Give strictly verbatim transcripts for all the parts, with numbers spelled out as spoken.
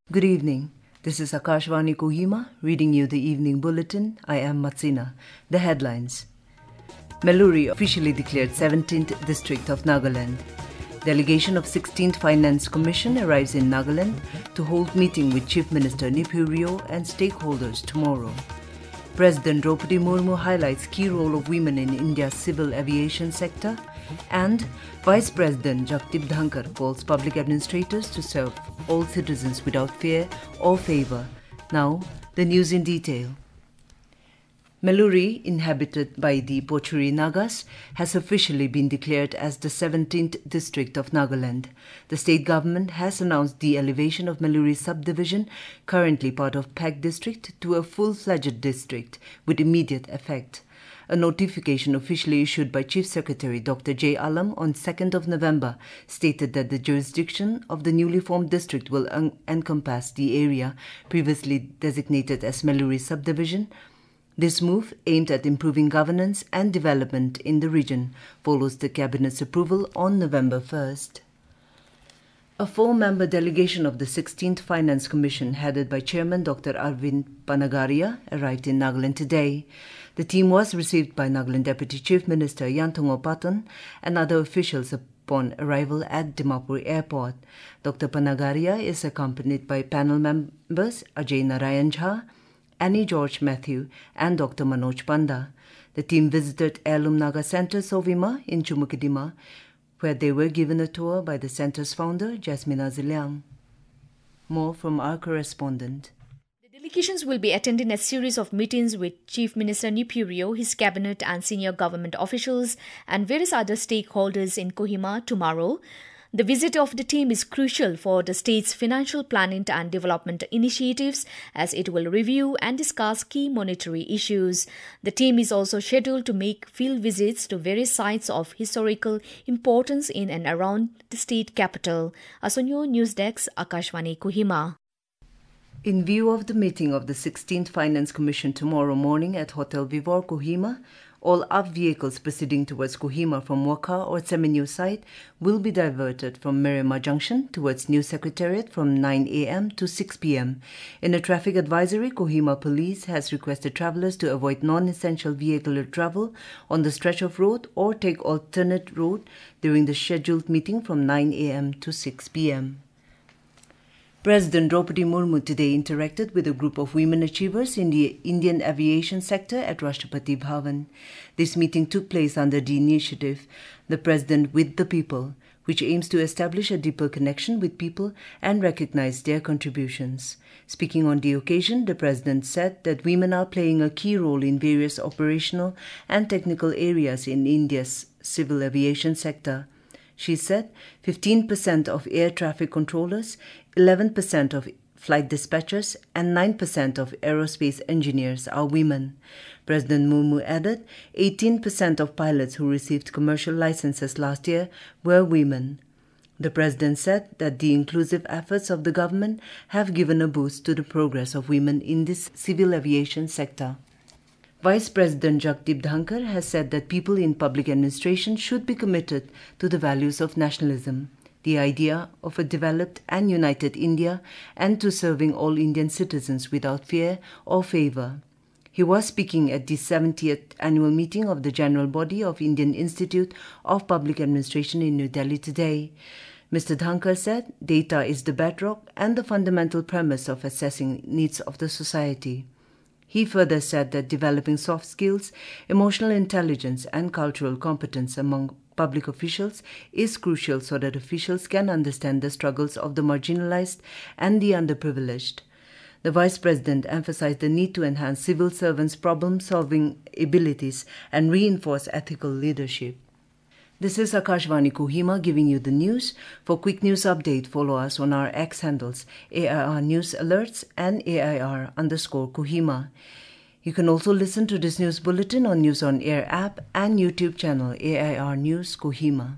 Good evening. This is Akashvani Kohima reading you the evening bulletin. I am Matsina. The headlines. Melluri officially declared seventeenth District of Nagaland. Delegation of sixteenth Finance Commission arrives in Nagaland to hold meeting with Chief Minister Neiphiu Rio and stakeholders tomorrow. President Draupadi Murmu highlights key role of women in India's civil aviation sector, and Vice President Jagdeep Dhankar calls public administrators to serve all citizens without fear or favour. Now, the news in detail. Melluri, inhabited by the Pochuri Nagas, has officially been declared as the seventeenth District of Nagaland. The state government has announced the elevation of Melluri subdivision, currently part of Peck District, to a full-fledged district with immediate effect. A notification officially issued by Chief Secretary Doctor J. Alam on second of November stated that the jurisdiction of the newly formed district will en- encompass the area previously designated as Melluri subdivision. This move, aimed at improving governance and development in the region, follows the Cabinet's approval on November first. A four-member delegation of the sixteenth Finance Commission, headed by Chairman Doctor Arvind Panagaria, arrived in Nagaland today. The team was received by Nagaland Deputy Chief Minister Yantongo Patton and other officials upon arrival at Dimapur Airport. Doctor Panagaria is accompanied by panel members Ajay Narayan Jha, Annie George Matthew, and Doctor Manoj Panda. The team visited Heirloom Naga Center Sovima in Chumukidima, where they were given a tour by the center's founder, Jasmina Ziliang. More from our correspondent. The delegations will be attending a series of meetings with Chief Minister Neiphiu Rio, his cabinet and senior government officials, and various other stakeholders in Kohima tomorrow. The visit of the team is crucial for the state's financial planning and development initiatives, as it will review and discuss key monetary issues. The team is also scheduled to make field visits to various sites of historical importance in and around the state capital. Asonyo News Desk, Akashvani Kohima. In view of the meeting of the sixteenth Finance Commission tomorrow morning at Hotel Vivor, Kohima, all up vehicles proceeding towards Kohima from Waka or Seminyu site will be diverted from Merima Junction towards New Secretariat from nine a.m. to six p.m. In a traffic advisory, Kohima Police has requested travellers to avoid non-essential vehicular travel on the stretch of road or take alternate road during the scheduled meeting from nine a.m. to six p.m. President Draupadi Murmu today interacted with a group of women achievers in the Indian aviation sector at Rashtrapati Bhavan. This meeting took place under the initiative The President with the People, which aims to establish a deeper connection with people and recognize their contributions. Speaking on the occasion, the President said that women are playing a key role in various operational and technical areas in India's civil aviation sector. She said fifteen percent of air traffic controllers, eleven percent of flight dispatchers, and nine percent of aerospace engineers are women. President Murmu added eighteen percent of pilots who received commercial licenses last year were women. The President said that the inclusive efforts of the government have given a boost to the progress of women in this civil aviation sector. Vice President Jagdeep Dhankar has said that people in public administration should be committed to the values of nationalism, the idea of a developed and united India, and to serving all Indian citizens without fear or favour. He was speaking at the seventieth annual meeting of the General Body of Indian Institute of Public Administration in New Delhi today. Mister Dhankar said data is the bedrock and the fundamental premise of assessing needs of the society. He further said that developing soft skills, emotional intelligence, and cultural competence among public officials is crucial so that officials can understand the struggles of the marginalized and the underprivileged. The Vice President emphasized the need to enhance civil servants' problem-solving abilities and reinforce ethical leadership. This is Akashvani Kohima giving you the news. For quick news update, follow us on our X handles, A I R News Alerts and A I R underscore Kohima. You can also listen to this news bulletin on News on Air app and YouTube channel A I R News Kohima.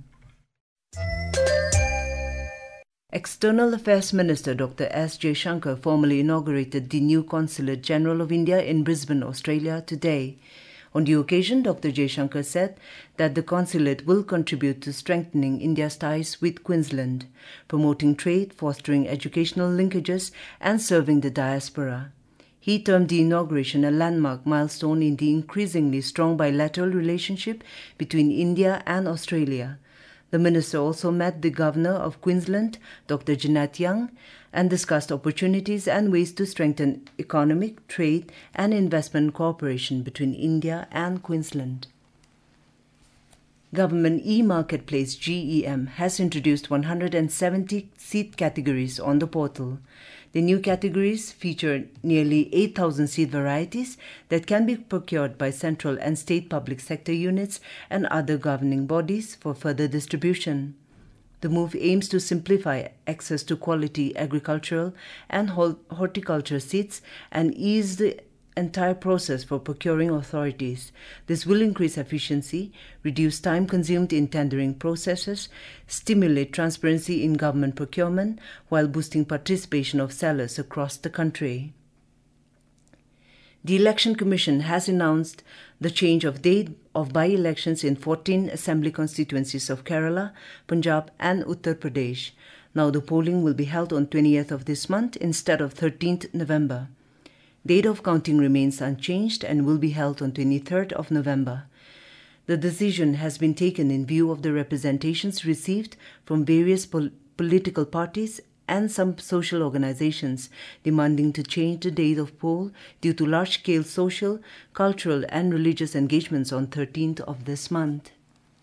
External Affairs Minister Doctor S. Jaishankar formally inaugurated the new Consulate General of India in Brisbane, Australia today. On the occasion, Doctor Jaishankar said that the consulate will contribute to strengthening India's ties with Queensland, promoting trade, fostering educational linkages, and serving the diaspora. He termed the inauguration a landmark milestone in the increasingly strong bilateral relationship between India and Australia. The minister also met the Governor of Queensland, Doctor Jeanette Young, and discussed opportunities and ways to strengthen economic, trade, and investment cooperation between India and Queensland. Government e-Marketplace G E M has introduced one hundred seventy seed categories on the portal. The new categories feature nearly eight thousand seed varieties that can be procured by central and state public sector units and other governing bodies for further distribution. The move aims to simplify access to quality agricultural and horticulture seeds and ease the entire process for procuring authorities. This will increase efficiency, reduce time consumed in tendering processes, stimulate transparency in government procurement, while boosting participation of sellers across the country. The Election Commission has announced the change of date of by-elections in fourteen assembly constituencies of Kerala, Punjab and Uttar Pradesh. Now the polling will be held on twentieth of this month instead of thirteenth November. Date of counting remains unchanged and will be held on twenty-third of November. The decision has been taken in view of the representations received from various pol- political parties and some social organizations demanding to change the date of poll due to large-scale social, cultural and religious engagements on thirteenth of this month.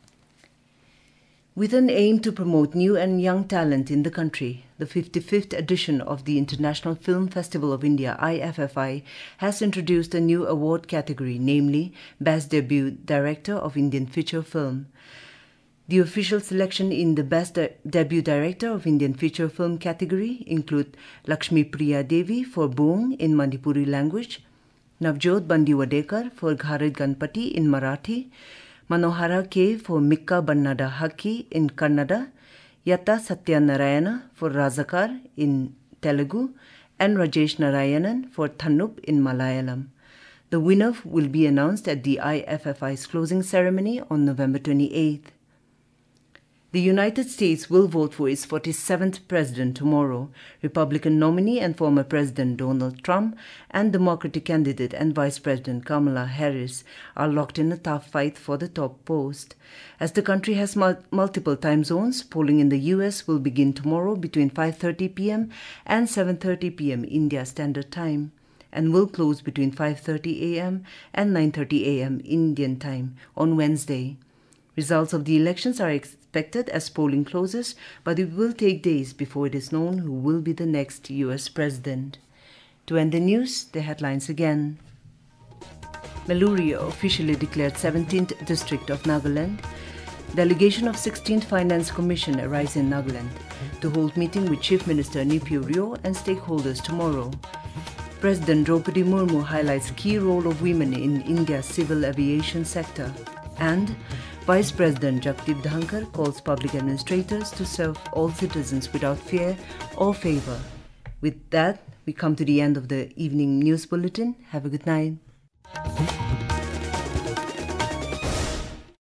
With an aim to promote new and young talent in the country, the fifty-fifth edition of the International Film Festival of India I F F I has introduced a new award category, namely Best Debut Director of Indian Feature Film. The official selection in the Best De- Debut Director of Indian Feature Film category include Lakshmi Priya Devi for Boong in Manipuri language, Navjot Bandiwadekar for Gharat Ganpati in Marathi, Manohara K for Mikka Bannada Haki in Kannada, Yatta Satyanarayana for Razakar in Telugu, and Rajesh Narayanan for Thannup in Malayalam. The winner will be announced at the I F F I's closing ceremony on November twenty-eighth. The United States will vote for its forty-seventh president tomorrow. Republican nominee and former President Donald Trump and Democratic candidate and Vice President Kamala Harris are locked in a tough fight for the top post. As the country has mul- multiple time zones, polling in the U S will begin tomorrow between five thirty p.m. and seven thirty p.m. India Standard Time and will close between five thirty a.m. and nine thirty a.m. Indian Time on Wednesday. Results of the elections are expected as polling closes, but it will take days before it is known who will be the next U S president. To end the news, the headlines again. Meluria officially declared seventeenth District of Nagaland. Delegation of sixteenth Finance Commission arrives in Nagaland to hold meeting with Chief Minister Nayib Rio and stakeholders tomorrow. President Draupadi Murmu highlights key role of women in India's civil aviation sector. And Vice President Jagdeep Dhankar calls public administrators to serve all citizens without fear or favor. With that, we come to the end of the evening news bulletin. Have a good night.